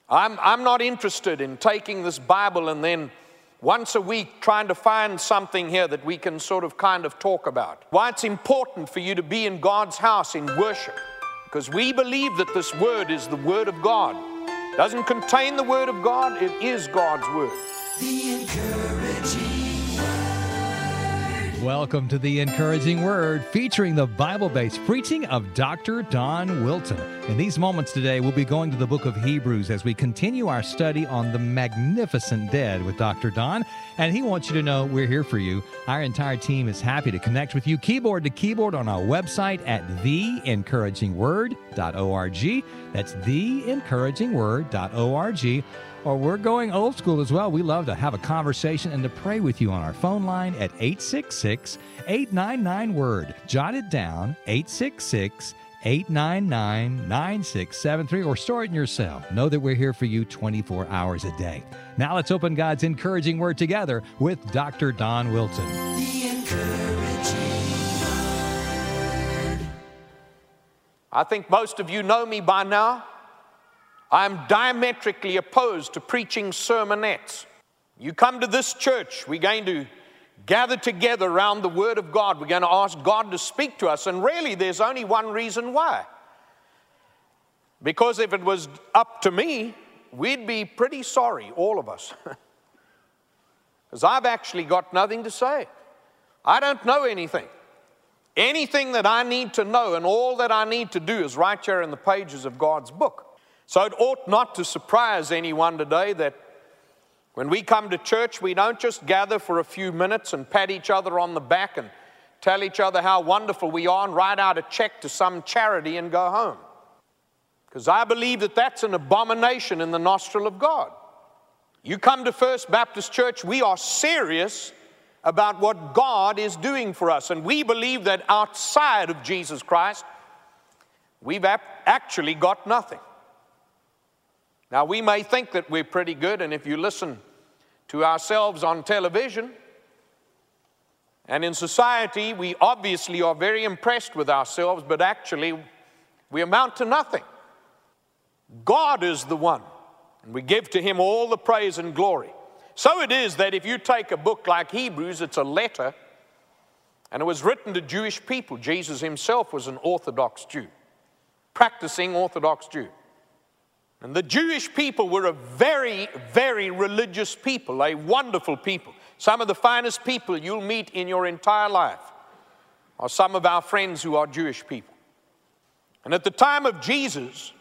I'm not interested in taking this Bible and then once a week trying to find something here that we can sort of kind of talk about. Why it's important for you to be in God's house in worship, because we believe that this word is the word of God. It doesn't contain the word of God, it is God's word. The Encouraging Word. Welcome to The Encouraging Word, featuring the Bible-based preaching of Dr. Don Wilton. In these moments today, we'll be going to the book of Hebrews as we continue our study on the magnificent dead with Dr. Don. And he wants you to know we're here for you. Our entire team is happy to connect with you keyboard to keyboard on our website at theencouragingword.org. That's theencouragingword.org. Or we're going old school as well. We love to have a conversation and to pray with you on our phone line at 866-899-WORD. Jot it down, 866-899-9673, or store it in your cell. Know that we're here for you 24 hours a day. Now let's open God's encouraging word together with Dr. Don Wilton. The Encouraging Word. I think most of you know me by now. I'm diametrically opposed to preaching sermonettes. You come to this church, we're going to gather together around the Word of God. We're going to ask God to speak to us, and really there's only one reason why. Because if it was up to me, we'd be pretty sorry, all of us. Because I've actually got nothing to say. I don't know anything. Anything that I need to know and all that I need to do is right here in the pages of God's book. So it ought not to surprise anyone today that when we come to church, we don't just gather for a few minutes and pat each other on the back and tell each other how wonderful we are and write out a check to some charity and go home. Because I believe that that's an abomination in the nostril of God. You come to First Baptist Church, we are serious about what God is doing for us. And we believe that outside of Jesus Christ, we've actually got nothing. Now, we may think that we're pretty good, and if you listen to ourselves on television and in society, we obviously are very impressed with ourselves, but actually we amount to nothing. God is the one, and we give to Him all the praise and glory. So it is that if you take a book like Hebrews, it's a letter, and it was written to Jewish people. Jesus Himself was an Orthodox Jew, practicing Orthodox Jew. And the Jewish people were a very, very religious people, a wonderful people. Some of the finest people you'll meet in your entire life are some of our friends who are Jewish people. And at the time of Jesus,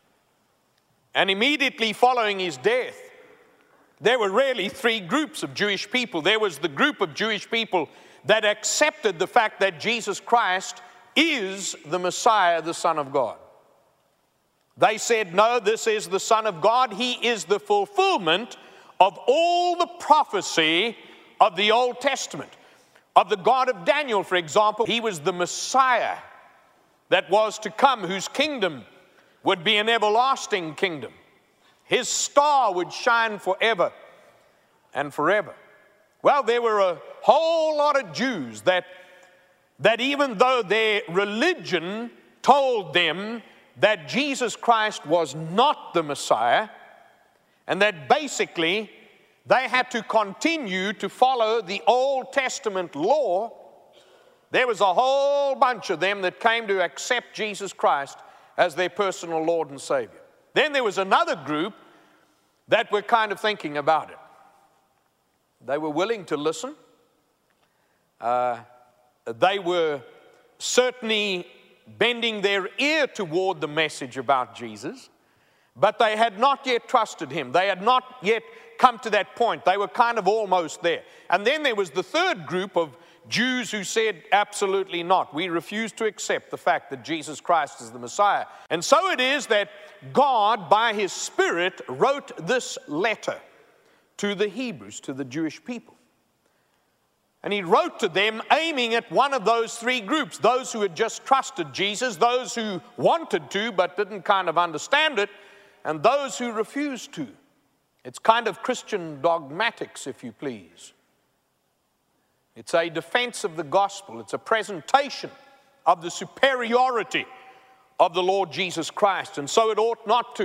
and immediately following His death, there were really three groups of Jewish people. There was the group of Jewish people that accepted the fact that Jesus Christ is the Messiah, the Son of God. They said, no, this is the Son of God. He is the fulfillment of all the prophecy of the Old Testament. Of the God of Daniel, for example, He was the Messiah that was to come, whose kingdom would be an everlasting kingdom. His star would shine forever and forever. Well, there were a whole lot of Jews that even though their religion told them that Jesus Christ was not the Messiah, and that basically they had to continue to follow the Old Testament law, there was a whole bunch of them that came to accept Jesus Christ as their personal Lord and Savior. Then there was another group that were kind of thinking about it. They were willing to listen. They were certainly bending their ear toward the message about Jesus, but they had not yet trusted Him. They had not yet come to that point. They were kind of almost there. And then there was the third group of Jews who said, absolutely not. We refuse to accept the fact that Jesus Christ is the Messiah. And so it is that God, by His Spirit, wrote this letter to the Hebrews, to the Jewish people. And He wrote to them aiming at one of those three groups, those who had just trusted Jesus, those who wanted to but didn't kind of understand it, and those who refused to. It's kind of Christian dogmatics, if you please. It's a defense of the gospel. It's a presentation of the superiority of the Lord Jesus Christ. And so it ought not to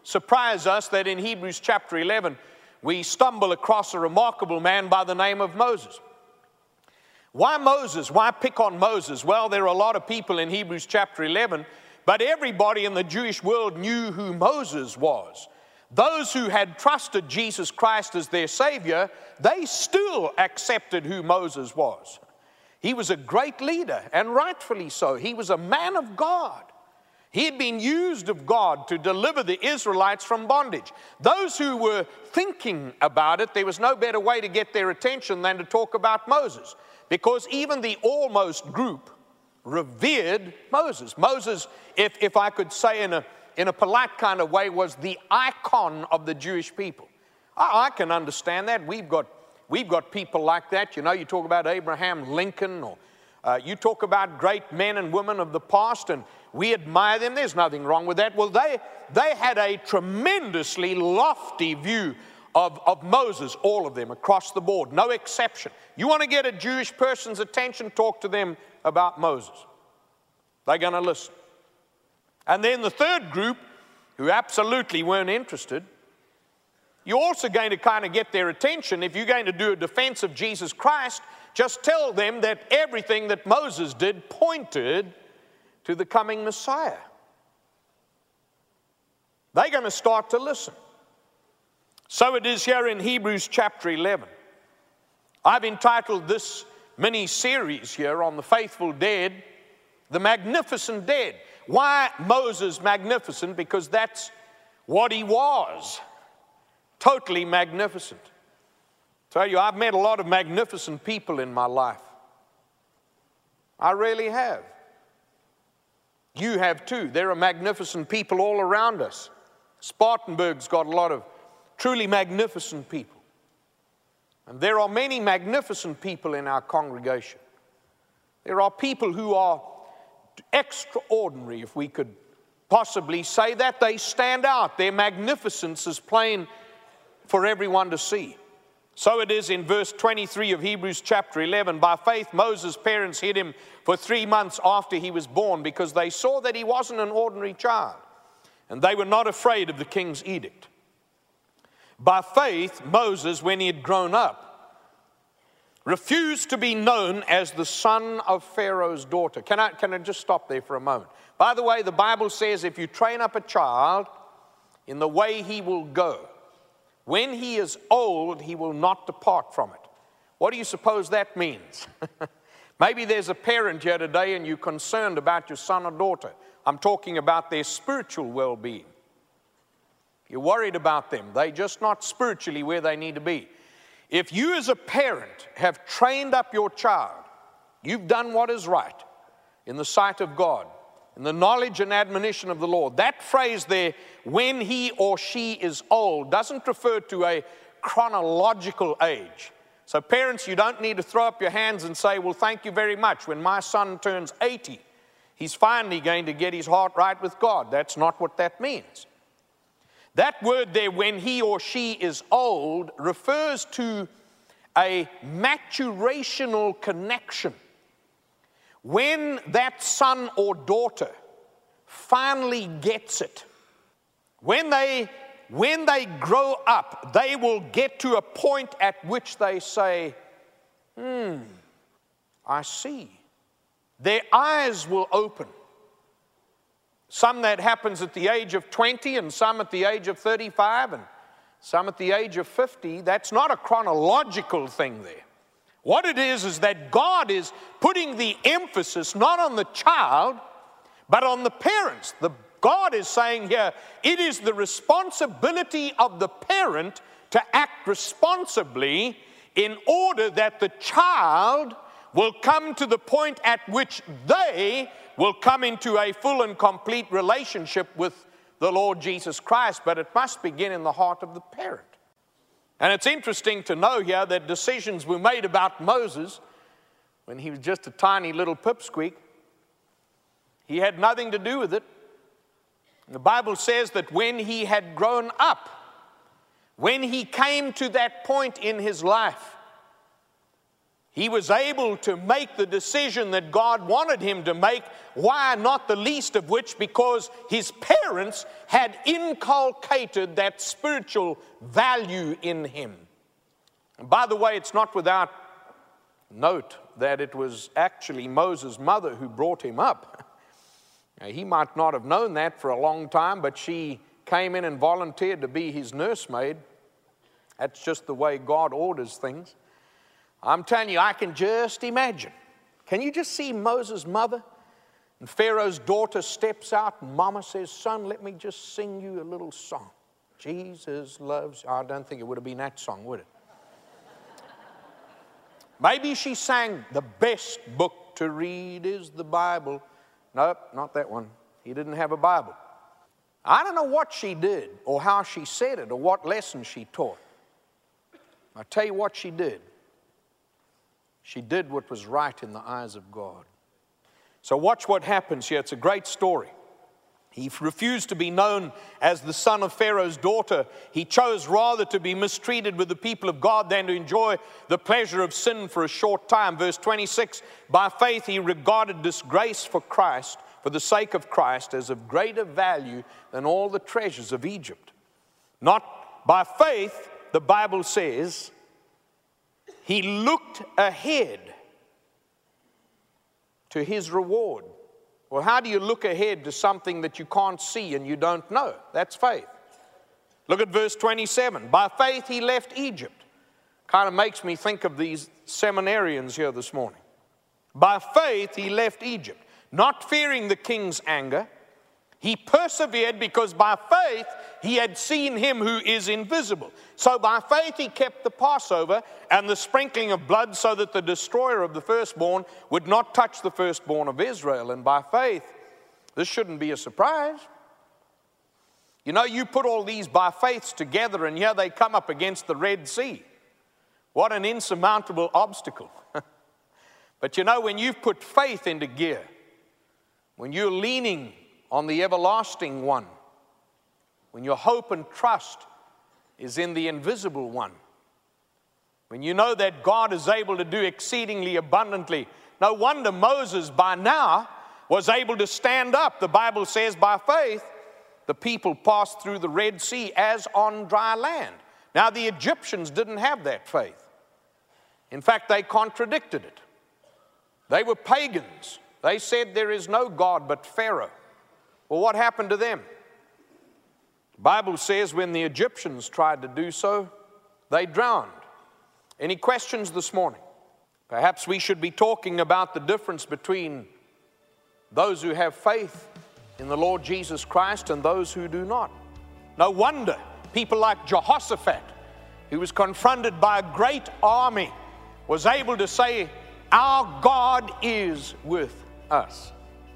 surprise us that in Hebrews chapter 11, we stumble across a remarkable man by the name of Moses. Why Moses? Why pick on Moses? Well, there are a lot of people in Hebrews chapter 11, but everybody in the Jewish world knew who Moses was. Those who had trusted Jesus Christ as their Savior, they still accepted who Moses was. He was a great leader, and rightfully so. He was a man of God. He had been used of God to deliver the Israelites from bondage. Those who were thinking about it, there was no better way to get their attention than to talk about Moses, because even the almost group revered Moses. Moses, if I could say in a polite kind of way, was the icon of the Jewish people. I can understand that. We've got people like that. You know, you talk about Abraham Lincoln, or you talk about great men and women of the past, and we admire them. There's nothing wrong with that. Well, they had a tremendously lofty view of Moses, all of them, across the board, no exception. You want to get a Jewish person's attention, talk to them about Moses. They're going to listen. And then the third group, who absolutely weren't interested, you're also going to kind of get their attention. If you're going to do a defense of Jesus Christ, just tell them that everything that Moses did pointed to the coming Messiah. They're going to start to listen. So it is here in Hebrews chapter 11. I've entitled this mini-series here on the faithful dead, The Magnificent Dead. Why Moses magnificent? Because that's what he was. Totally magnificent. I tell you, I've met a lot of magnificent people in my life. I really have. You have too. There are magnificent people all around us. Spartanburg's got a lot of truly magnificent people. And there are many magnificent people in our congregation. There are people who are extraordinary, if we could possibly say that. They stand out. Their magnificence is plain for everyone to see. So it is in verse 23 of Hebrews chapter 11. By faith, Moses' parents hid him for 3 months after he was born, because they saw that he wasn't an ordinary child, and they were not afraid of the king's edict. By faith, Moses, when he had grown up, refused to be known as the son of Pharaoh's daughter. Can I just stop there for a moment? By the way, the Bible says if you train up a child in the way he will go, when he is old, he will not depart from it. What do you suppose that means? Maybe there's a parent here today and you're concerned about your son or daughter. I'm talking about their spiritual well-being. You're worried about them. They're just not spiritually where they need to be. If you as a parent have trained up your child, you've done what is right in the sight of God, in the knowledge and admonition of the Lord. That phrase there, when he or she is old, doesn't refer to a chronological age. So parents, you don't need to throw up your hands and say, well, thank you very much. When my son turns 80, he's finally going to get his heart right with God. That's not what that means. That word there, when he or she is old, refers to a maturational connection. When that son or daughter finally gets it, when they grow up, they will get to a point at which they say, I see. Their eyes will open. Some that happens at the age of 20, and some at the age of 35, and some at the age of 50. That's not a chronological thing there. What it is that God is putting the emphasis not on the child, but on the parents. God is saying here, it is the responsibility of the parent to act responsibly in order that the child will come to the point at which they will come into a full and complete relationship with the Lord Jesus Christ. But it must begin in the heart of the parent. And it's interesting to know here that decisions were made about Moses when he was just a tiny little pipsqueak. He had nothing to do with it. The Bible says that when he had grown up, when he came to that point in his life He was able to make the decision that God wanted him to make. Why? Not the least of which because his parents had inculcated that spiritual value in him. And by the way, it's not without note that it was actually Moses' mother who brought him up. Now, he might not have known that for a long time, but she came in and volunteered to be his nursemaid. That's just the way God orders things. I'm telling you, I can just imagine. Can you just see Moses' mother? And Pharaoh's daughter steps out and Mama says, son, let me just sing you a little song. Jesus loves you. I don't think it would have been that song, would it? Maybe she sang, the best book to read is the Bible. Nope, not that one. He didn't have a Bible. I don't know what she did or how she said it or what lesson she taught. I'll tell you what she did. She did what was right in the eyes of God. So watch what happens here. It's a great story. He refused to be known as the son of Pharaoh's daughter. He chose rather to be mistreated with the people of God than to enjoy the pleasure of sin for a short time. Verse 26, by faith he regarded disgrace for Christ, for the sake of Christ, as of greater value than all the treasures of Egypt. Not by faith, the Bible says, he looked ahead to his reward. Well, how do you look ahead to something that you can't see and you don't know? That's faith. Look at verse 27. By faith he left Egypt. Kind of makes me think of these seminarians here this morning. By faith he left Egypt, not fearing the king's anger. He persevered because by faith he had seen him who is invisible. So by faith he kept the Passover and the sprinkling of blood so that the destroyer of the firstborn would not touch the firstborn of Israel. And by faith, this shouldn't be a surprise. You know, you put all these by faiths together and here they come up against the Red Sea. What an insurmountable obstacle. But you know, when you've put faith into gear, when you're leaning on the everlasting one, when your hope and trust is in the invisible one, when you know that God is able to do exceedingly abundantly, no wonder Moses by now was able to stand up. The Bible says by faith, the people passed through the Red Sea as on dry land. Now the Egyptians didn't have that faith. In fact, they contradicted it. They were pagans. They said there is no God but Pharaoh. Well, what happened to them? The Bible says when the Egyptians tried to do so, they drowned. Any questions this morning? Perhaps we should be talking about the difference between those who have faith in the Lord Jesus Christ and those who do not. No wonder people like Jehoshaphat, who was confronted by a great army, was able to say, our God is with us.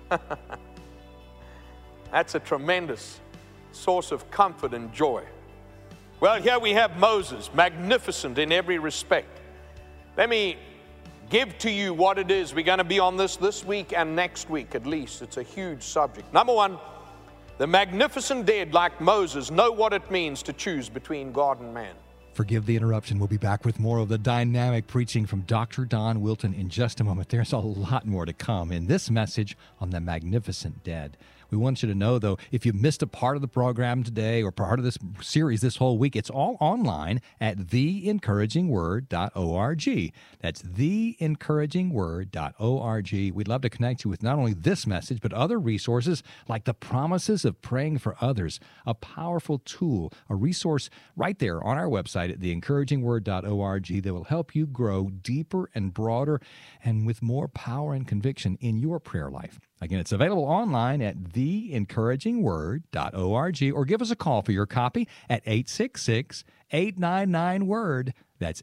That's a tremendous source of comfort and joy. Well, here we have Moses, magnificent in every respect. Let me give to you what it is. We're going to be on this week and next week at least. It's a huge subject. Number one, the magnificent dead like Moses know what it means to choose between God and man. Forgive the interruption. We'll be back with more of the dynamic preaching from Dr. Don Wilton in just a moment. There's a lot more to come in this message on the magnificent dead. We want you to know, though, if you missed a part of the program today or part of this series this whole week, it's all online at theencouragingword.org. That's theencouragingword.org. We'd love to connect you with not only this message, but other resources like the promises of praying for others, a powerful tool, a resource right there on our website at theencouragingword.org that will help you grow deeper and broader and with more power and conviction in your prayer life. Again, it's available online at theencouragingword.org or give us a call for your copy at 866-899-WORD. That's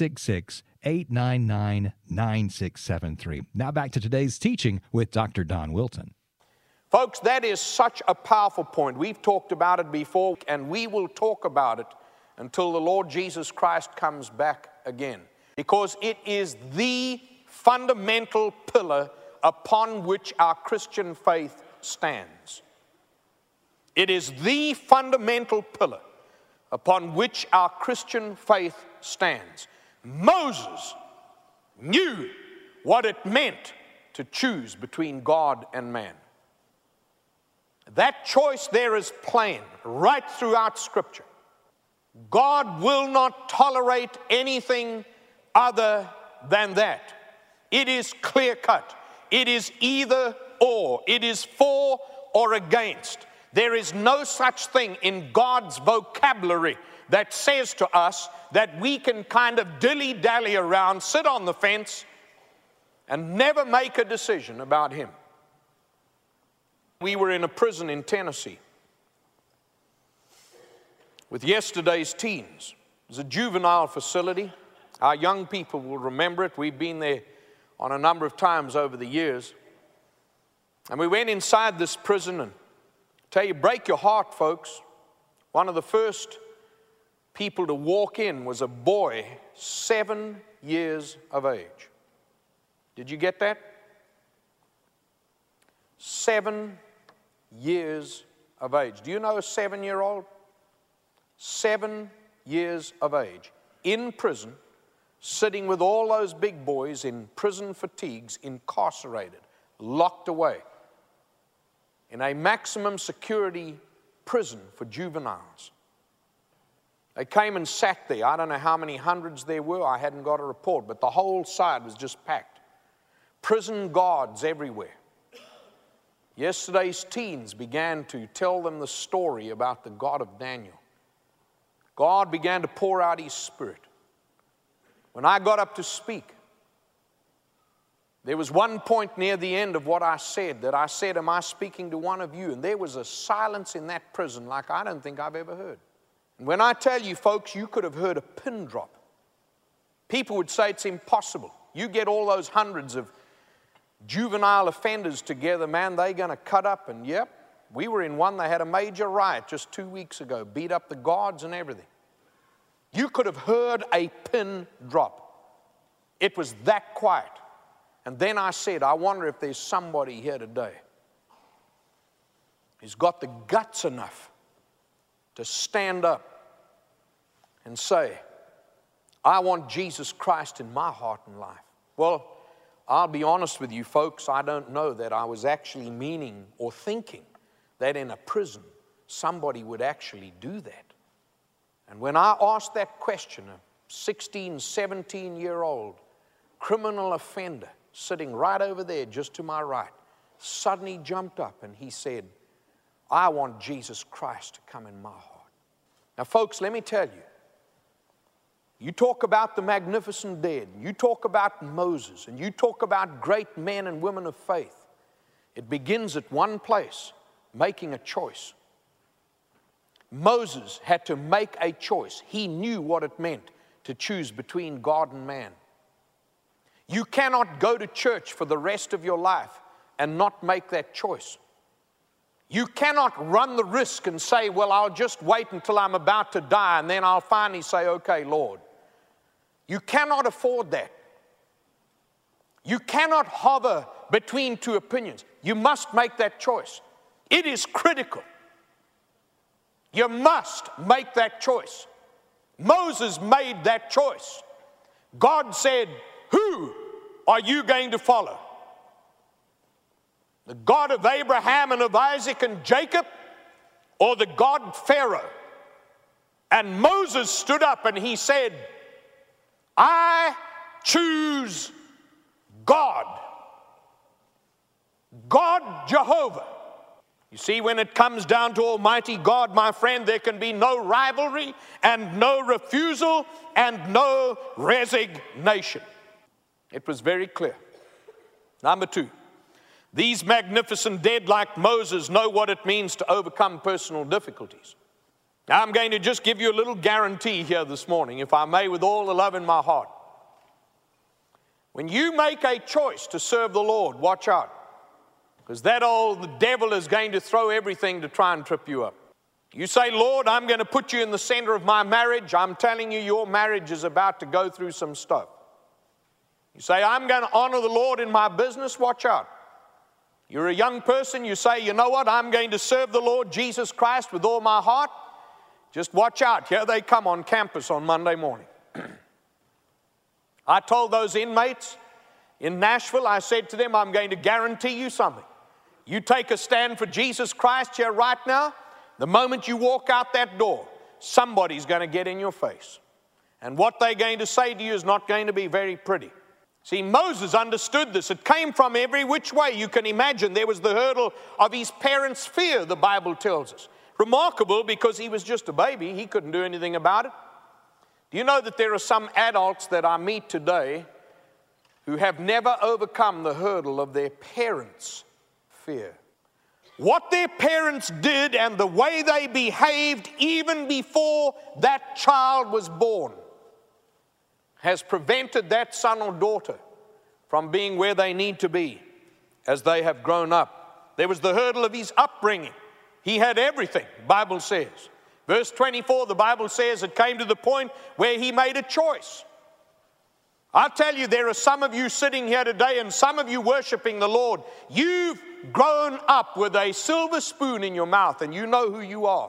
866-899-9673. Now back to today's teaching with Dr. Don Wilton. Folks, that is such a powerful point. We've talked about it before, and we will talk about it until the Lord Jesus Christ comes back again, because it is the fundamental pillar upon which our Christian faith stands. It is the fundamental pillar upon which our Christian faith stands. Moses knew what it meant to choose between God and man. That choice there is plain right throughout Scripture. God will not tolerate anything other than that. It is clear-cut. It is either or. It is for or against. There is no such thing in God's vocabulary that says to us that we can kind of dilly-dally around, sit on the fence, and never make a decision about Him. We were in a prison in Tennessee with yesterday's teens. It was a juvenile facility. Our young people will remember it. We've been there on a number of times over the years. And we went inside this prison, and tell you, break your heart, folks. One of the first people to walk in was a boy 7 years of age. Did you get that? 7 years of age. Do you know a 7-year-old? 7 years of age, in prison, sitting with all those big boys in prison fatigues, incarcerated, locked away in a maximum security prison for juveniles. They came and sat there. I don't know how many hundreds there were. I hadn't got a report, but the whole side was just packed. Prison guards everywhere. Yesterday's teens began to tell them the story about the God of Daniel. God began to pour out His Spirit. When I got up to speak, there was one point near the end of what I said that I said, am I speaking to one of you? And there was a silence in that prison like I don't think I've ever heard. And when I tell you, folks, you could have heard a pin drop. People would say it's impossible. You get all those hundreds of juvenile offenders together, man, they're going to cut up. And yep, we were in one, they had a major riot just 2 weeks ago, beat up the guards and everything. You could have heard a pin drop. It was that quiet. And then I said, I wonder if there's somebody here today who's got the guts enough to stand up and say, I want Jesus Christ in my heart and life. Well, I'll be honest with you folks, I don't know that I was actually meaning or thinking that in a prison somebody would actually do that. And when I asked that question, a 16, 17-year-old criminal offender sitting right over there just to my right, suddenly jumped up and he said, I want Jesus Christ to come in my heart. Now folks, let me tell you, you talk about the magnificent dead, you talk about Moses, and you talk about great men and women of faith. It begins at one place, making a choice. Moses had to make a choice. He knew what it meant to choose between God and man. You cannot go to church for the rest of your life and not make that choice. You cannot run the risk and say, well, I'll just wait until I'm about to die and then I'll finally say, okay, Lord. You cannot afford that. You cannot hover between two opinions. You must make that choice. It is critical. You must make that choice. Moses made that choice. God said, who are you going to follow? The God of Abraham and of Isaac and Jacob, or the God Pharaoh? And Moses stood up and he said, I choose God. God Jehovah. You see, when it comes down to Almighty God, my friend, there can be no rivalry and no refusal and no resignation. It was very clear. Number two, these magnificent dead like Moses know what it means to overcome personal difficulties. Now, I'm going to just give you a little guarantee here this morning, if I may, with all the love in my heart. When you make a choice to serve the Lord, watch out. Because the devil is going to throw everything to try and trip you up. You say, Lord, I'm going to put you in the center of my marriage. I'm telling you, your marriage is about to go through some stuff. You say, I'm going to honor the Lord in my business. Watch out. You're a young person. You say, you know what? I'm going to serve the Lord Jesus Christ with all my heart. Just watch out. Here they come on campus on Monday morning. I told those inmates in Nashville, I said to them, I'm going to guarantee you something. You take a stand for Jesus Christ here right now, the moment you walk out that door, somebody's going to get in your face. And what they're going to say to you is not going to be very pretty. See, Moses understood this. It came from every which way. You can imagine there was the hurdle of his parents' fear, the Bible tells us. Remarkable, because he was just a baby. He couldn't do anything about it. Do you know that there are some adults that I meet today who have never overcome the hurdle of their parents' fear? What their parents did and the way they behaved even before that child was born has prevented that son or daughter from being where they need to be as they have grown up. There was the hurdle of his upbringing. He had everything, the Bible says. Verse 24, the Bible says it came to the point where he made a choice. I'll tell you, there are some of you sitting here today and some of you worshiping the Lord. You've grown up with a silver spoon in your mouth and you know who you are.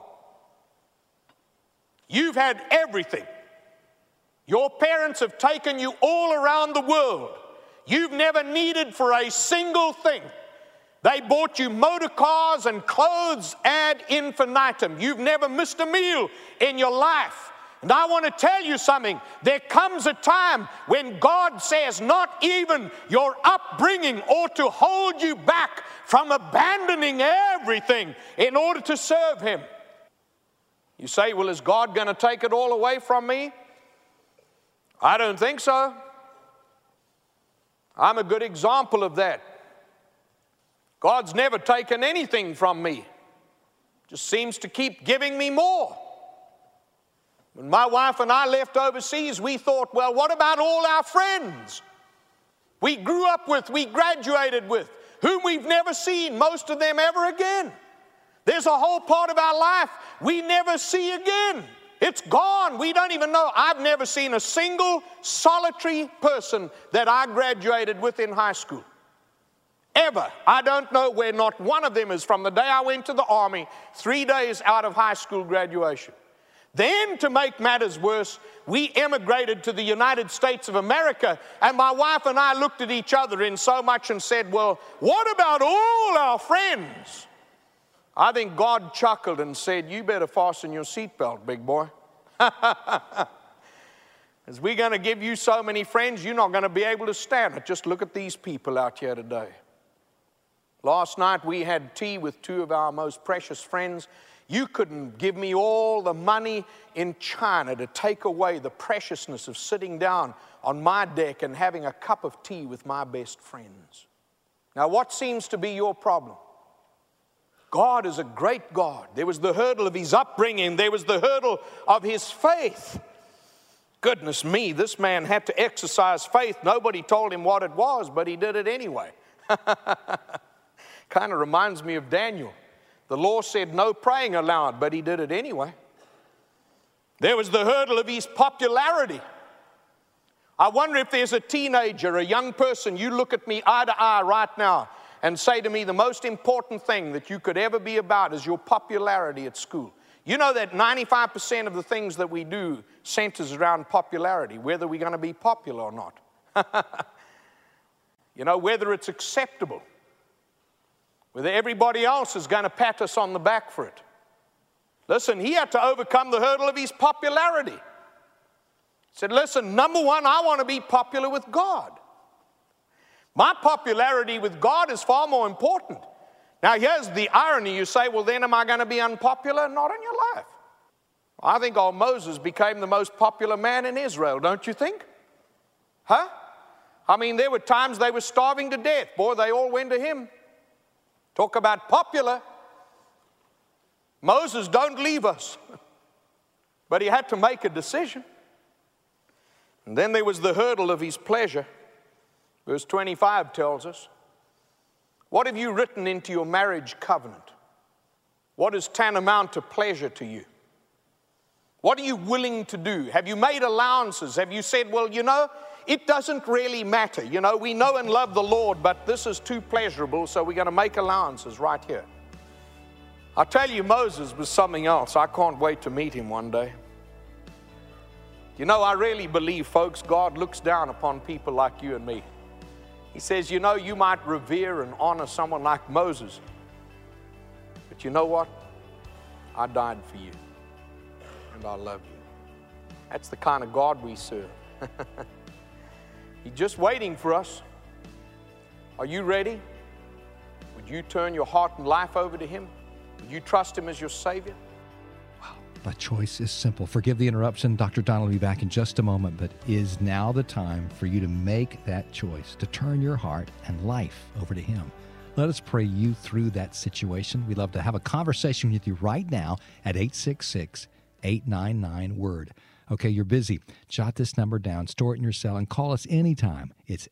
You've had everything. Your parents have taken you all around the world. You've never needed for a single thing. They bought you motor cars and clothes ad infinitum. You've never missed a meal in your life. And I want to tell you something. There comes a time when God says not even your upbringing ought to hold you back from abandoning everything in order to serve Him. You say, well, is God going to take it all away from me? I don't think so. I'm a good example of that. God's never taken anything from me. Just seems to keep giving me more. When my wife and I left overseas, we thought, well, what about all our friends we grew up with, we graduated with, whom we've never seen, most of them ever again? There's a whole part of our life we never see again. It's gone. We don't even know. I've never seen a single solitary person that I graduated with in high school. Ever. I don't know where not one of them is from the day I went to the army, 3 days out of high school graduation. Then, to make matters worse, we emigrated to the United States of America, and my wife and I looked at each other in so much and said, well, what about all our friends? I think God chuckled and said, you better fasten your seatbelt, big boy. As we're going to give you so many friends, you're not going to be able to stand it. Just look at these people out here today. Last night we had tea with two of our most precious friends. You couldn't give me all the money in China to take away the preciousness of sitting down on my deck and having a cup of tea with my best friends. Now, what seems to be your problem? God is a great God. There was the hurdle of his upbringing. There was the hurdle of his faith. Goodness me, this man had to exercise faith. Nobody told him what it was, but he did it anyway. Kind of reminds me of Daniel. The law said no praying allowed, but he did it anyway. There was the hurdle of his popularity. I wonder if there's a teenager, a young person, you look at me eye to eye right now and say to me the most important thing that you could ever be about is your popularity at school. You know that 95% of the things that we do centers around popularity, whether we're going to be popular or not. You know, whether it's acceptable, whether everybody else is going to pat us on the back for it. Listen, he had to overcome the hurdle of his popularity. He said, listen, number one, I want to be popular with God. My popularity with God is far more important. Now, here's the irony. You say, well, then am I going to be unpopular? Not in your life. I think old Moses became the most popular man in Israel, don't you think? Huh? I mean, there were times they were starving to death. Boy, they all went to him. Talk about popular. Moses, don't leave us. But he had to make a decision. And then there was the hurdle of his pleasure. Verse 25 tells us, what have you written into your marriage covenant? What is tantamount to pleasure to you? What are you willing to do? Have you made allowances? Have you said, well, you know, it doesn't really matter. You know, we know and love the Lord, but this is too pleasurable, so we're going to make allowances right here. I tell you, Moses was something else. I can't wait to meet him one day. You know, I really believe, folks, God looks down upon people like you and me. He says, you know, you might revere and honor someone like Moses, but you know what? I died for you, and I love you. That's the kind of God we serve. He's just waiting for us. Are you ready? Would you turn your heart and life over to Him? Would you trust Him as your Savior? The choice is simple. Forgive the interruption. Dr. Don will be back in just a moment, but is now the time for you to make that choice, to turn your heart and life over to Him. Let us pray you through that situation. We'd love to have a conversation with you right now at 866-899-WORD. Okay, you're busy. Jot this number down, store it in your cell, and call us anytime. It's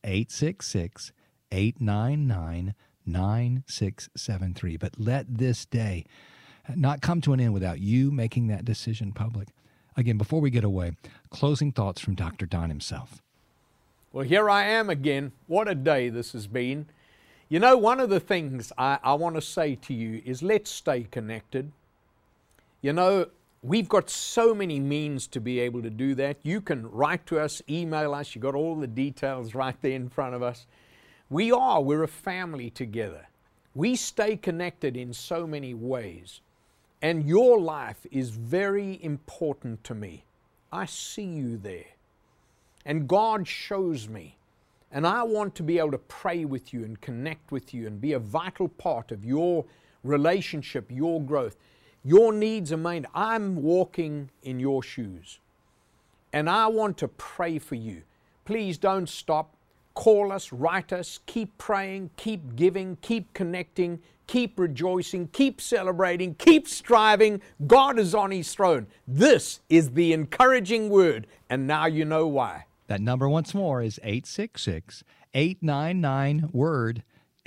866-899-9673. But let this day not come to an end without you making that decision public. Again, before we get away, closing thoughts from Dr. Don himself. Well, here I am again. What a day this has been. You know, one of the things I want to say to you is let's stay connected. You know, we've got so many means to be able to do that. You can write to us, email us. You've got all the details right there in front of us. We're a family together. We stay connected in so many ways. And your life is very important to me. I see you there. And God shows me. And I want to be able to pray with you and connect with you and be a vital part of your relationship, your growth. Your needs are made. I'm walking in your shoes. And I want to pray for you. Please don't stop. Call us, write us, keep praying, keep giving, keep connecting, keep rejoicing, keep celebrating, keep striving. God is on His throne. This is the encouraging word, and now you know why. That number once more is 866-899-WORD,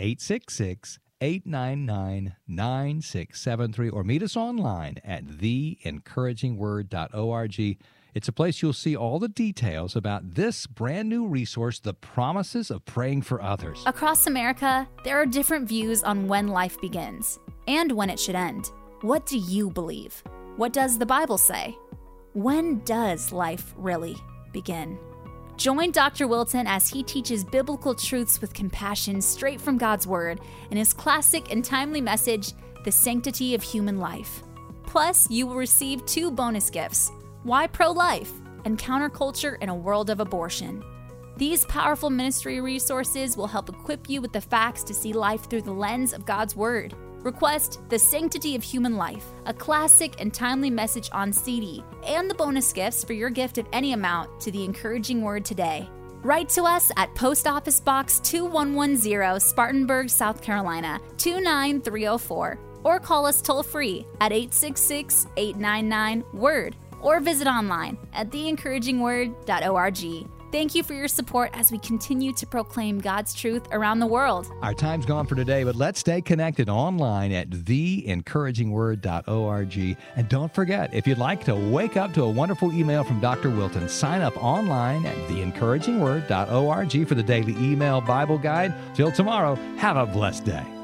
866-899-9673, or meet us online at theencouragingword.org. It's a place you'll see all the details about this brand new resource, The Promises of Praying for Others. Across America, there are different views on when life begins and when it should end. What do you believe? What does the Bible say? When does life really begin? Join Dr. Wilton as he teaches biblical truths with compassion straight from God's Word in his classic and timely message, The Sanctity of Human Life. Plus, you will receive 2 bonus gifts: Why Pro-Life and Counterculture in a World of Abortion. These powerful ministry resources will help equip you with the facts to see life through the lens of God's Word. Request The Sanctity of Human Life, a classic and timely message on CD, and the bonus gifts for your gift of any amount to The Encouraging Word today. Write to us at Post Office Box 2110, Spartanburg, South Carolina, 29304, or call us toll-free at 866-899-WORD, or visit online at theencouragingword.org. Thank you for your support as we continue to proclaim God's truth around the world. Our time's gone for today, but let's stay connected online at theencouragingword.org. And don't forget, if you'd like to wake up to a wonderful email from Dr. Wilton, sign up online at theencouragingword.org for the daily email Bible guide. Till tomorrow, have a blessed day.